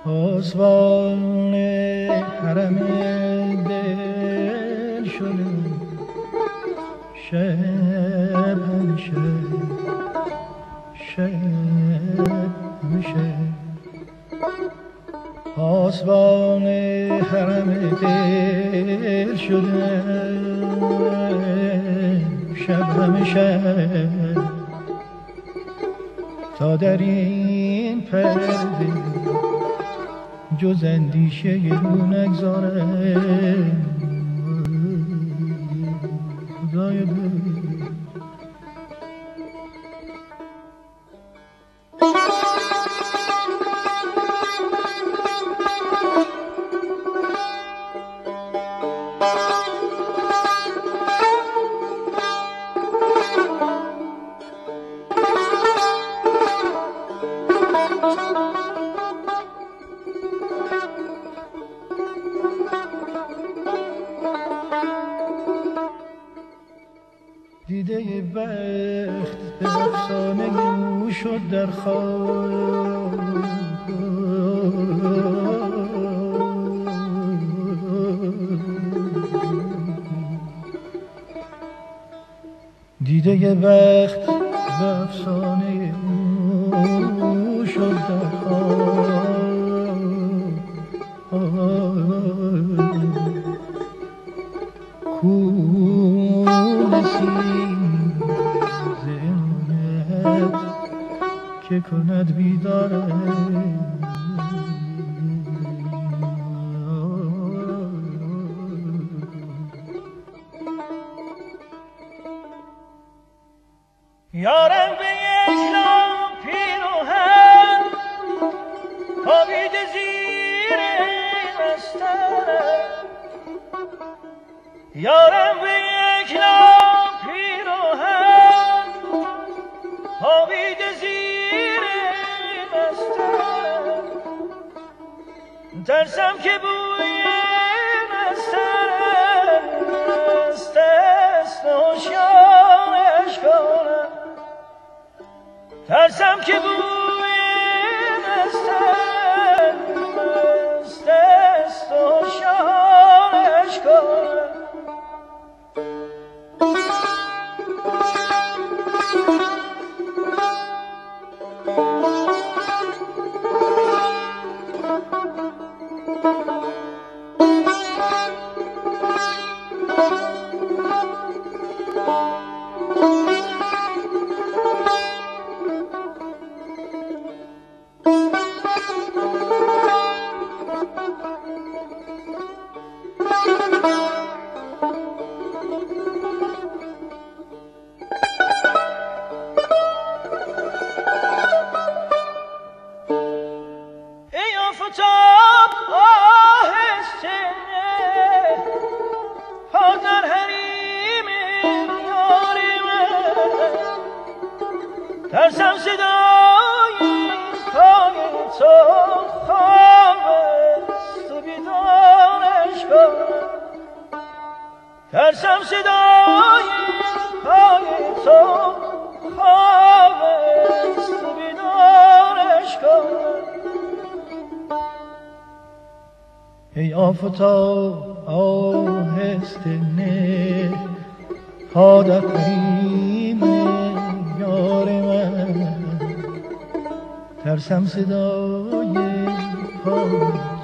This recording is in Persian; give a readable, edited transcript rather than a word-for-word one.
پاسبان حرم دل شده شب همیشه پاسبان حرم دل شده شب همیشه تا در این پرده جز اندیشه رو نگذاره خدای بود. دیده بخت به افسانه او شد در خواب دیده بخت به افسانه او شد در خواب که کند بیداره یارم به یک لام پیراهن خوابیده زیر بسترم یارم به یک لام پیراهن خوابیده زیر بسترم ترسم که بوی بسترم دست هوشیارش کنم ترسم که بوی بسترم دست هوشیارش کنم ترسم صدای پای تو خواب است بیدارش کنم ترسم صدای پای تو خواب است بیدارش کنم ای آفتاب آهسته نه پا در قریم یار من ترسم صدای پا